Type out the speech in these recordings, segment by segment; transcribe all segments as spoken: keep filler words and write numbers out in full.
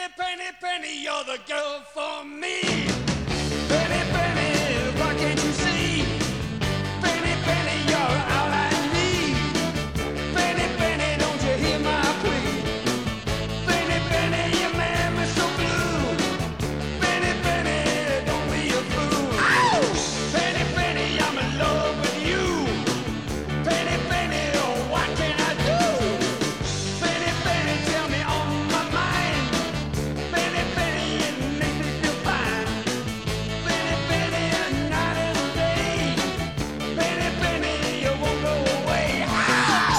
Penny, penny, penny, you're the girl for me. Penny, penny, why can't you see? Penny, penny, you're all I need. Penny, penny, don't you hear my plea? Penny, penny, you made me so blue. Penny, penny, don't be a fool. Ow! Penny, penny, I'm in love with you. Penny, penny, oh, what can I do? Penny, penny, tell me on my mind. Penny, penny, it makes me feel fine. Penny, penny, night and day. Penny, penny, you won't go away. Ow!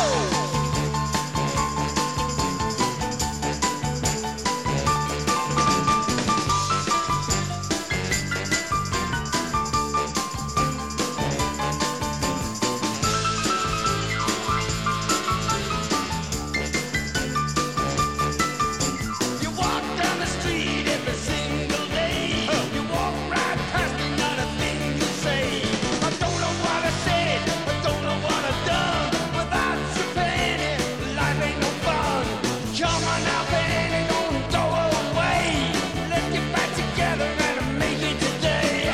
You walk down the street every single day. You walk right past me, not a thing you say. I don't know what I said, I don't know what I've done. Without you, Penny, life ain't no fun. Come on now, Penny, don't go away. Let's get back together and make it today.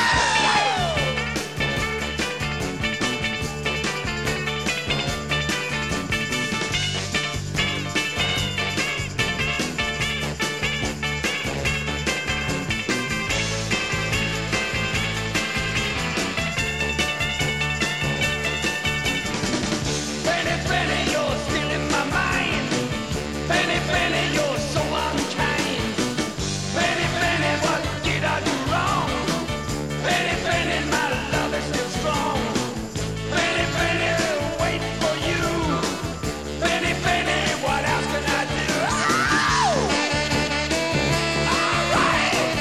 Penny, penny, you're still in my mind. Penny, penny, you're so unkind. Penny, penny, what did I do wrong? Penny, penny, my love is still strong. Penny, penny, wait for you. Penny, penny, what else can I do? Ow! All right.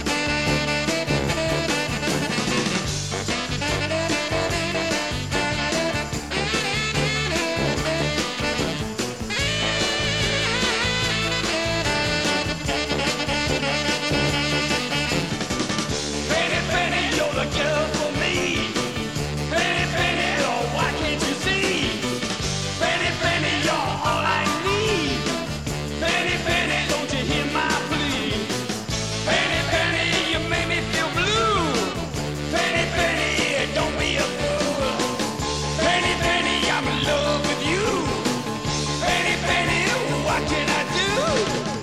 Penny, penny, you're the girl for me. Penny, penny, oh, why can't you see? Penny, penny, you're all I need. Penny, penny, don't you hear my plea? Penny, penny, you make me feel blue. Penny, penny, don't be a fool. Penny, penny, I'm in love with you. Penny, penny, what can I do?